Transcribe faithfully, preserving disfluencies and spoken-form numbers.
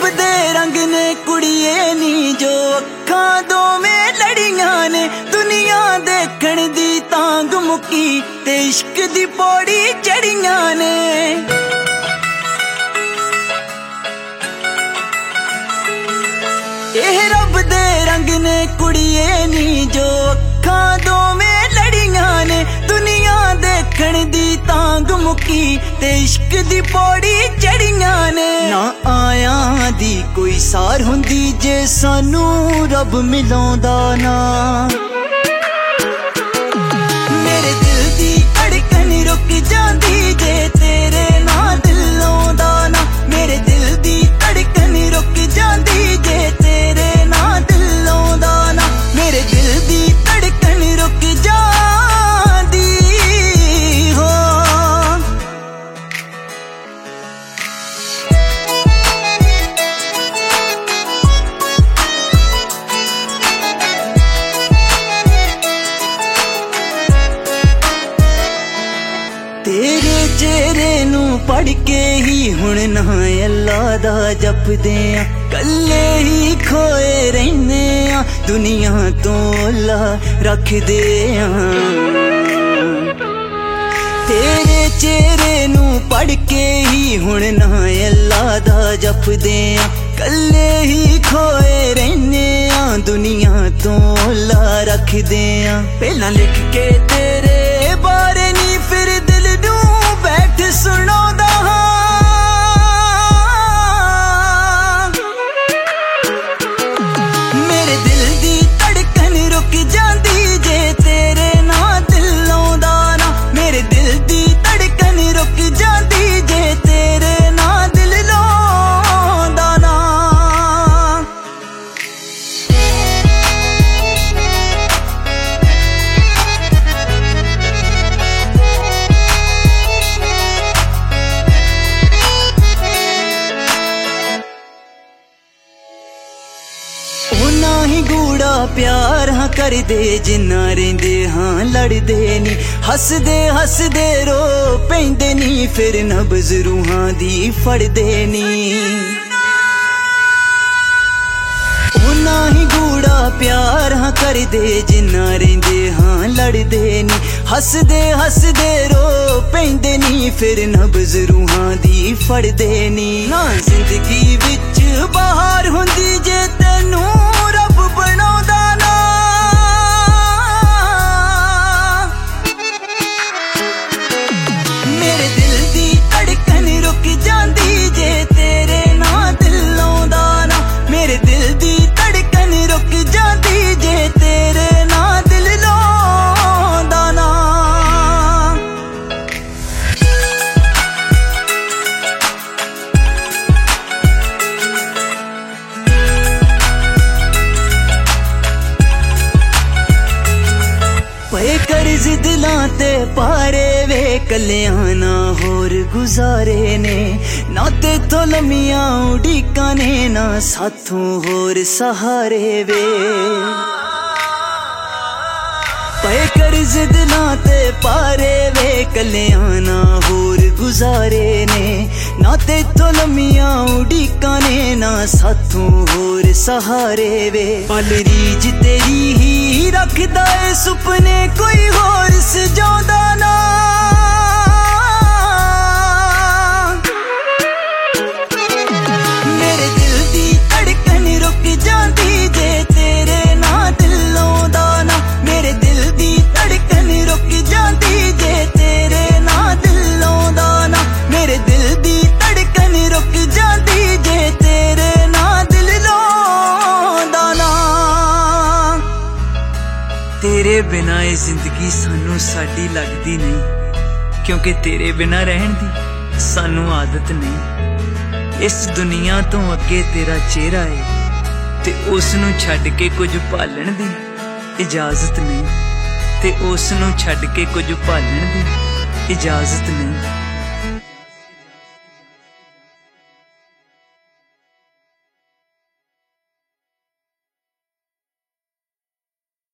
रब दे रंग ने कुड़िए नी जो अखां दोवें लड़ियां ने दुनिया देखण दी तांग मुकी ते इश्क दी पौड़ी चढ़ियां ने एह रब दे रंग ने कुड़िए नी जो अखां दोवें लड़ियां ने दुनिया देखण दी तांग मुकी ते इश्क दी पौड़ी चढ़ियां ने ना आया दी कोई सार हुंदी जे सानू रब मिलाउंदा ना मेरे दिल दी धड़कन रुक जांदी जे तेरे ना दिल आउंदा ना मेरे दिल दी धड़कन रुक जांदी जे तेरे ना दिल आउंदा ना मेरे दिल दी धड़कन रुक जांदी हो तेरे चेहरे नू पढ़ के ही हुण ना अल्लाह दा जपदे आ कल्ले ही खोए रहने आ दुनिया तो ला रखदे आ तेरे चेहरे नू पढ़ के ही हुण ना अल्लाह दा जपदे आ कल्ले ही खोए रहने आ दुनिया तो ला रखदे आ पहला लिख के तेरे बारे नी फिर दिल नू बैठ सुनाउंदा मेरे दिल दी धड़कन रुक जांदी जे तेरे ना दिल आउंदा ना मेरे दिल दी धड़कन रुक जांदी जे तेरे ना दिल आउंदा ना ओना ही गूड़ा प्यार हाँ कर दे जिन्ना रेंदे हाँ लड़दे नी हसदे हसदे रो पैंदे नी फिर नब्ज़ रूहां दी फड़दे नी ओना ही गूड़ा प्यार हाँ कर दे जिन्ना रेंदे हाँ लड़दे नी हसदे हसदे रो पैंदे नी फिर नब्ज़ रूहां दी फड़दे नी ना जिंदगी विच बहार हुंदी जे तैनू रब बनाउंदा ना मेरे दिल दी धड़कन रुक जांदी जे तेरे ना दिल आउंदा ना मेरे दिल दी धड़कन रुक जांदी जे तेरे ना दिल आउंदा ना पे कर्ज दिलां ते पारे वे कलियां ना होर गुजारे ने ना ते तो लमियां उड़ीकां ने ना साथों होर सहारे वे पे कर्ज दिलां ते पारे वे कलियां ना होर गुजारे ने ना ते तो लमियां उड़ीकां ने ना साथों होर सहारे वे पल रीज तेरी ही रखदा ए सुपने कोई होर सजाउंदा ना मेरे दिल दी धड़कन रुक जांदी जे तेरे ना दिल आउंदा ना मेरे दिल दी धड़कन रुक जांदी जे तेरे ना दिल आउंदा ना मेरे दिल दी धड़कन रुक जांदी जे तेरे ना दिल आउंदा ना तेरे बिना ये जिंदगी सानू साडी लगदी नहीं क्योंकि तेरे बिना रहन दी सानू आदत नहीं इस दुनिया तो अगे तेरा चेहरा है ते उस नू छड्ड के कुछ भालण दी इजाजत नहीं ते उस नू छड्ड के कुछ भालण दी इजाजत नहीं।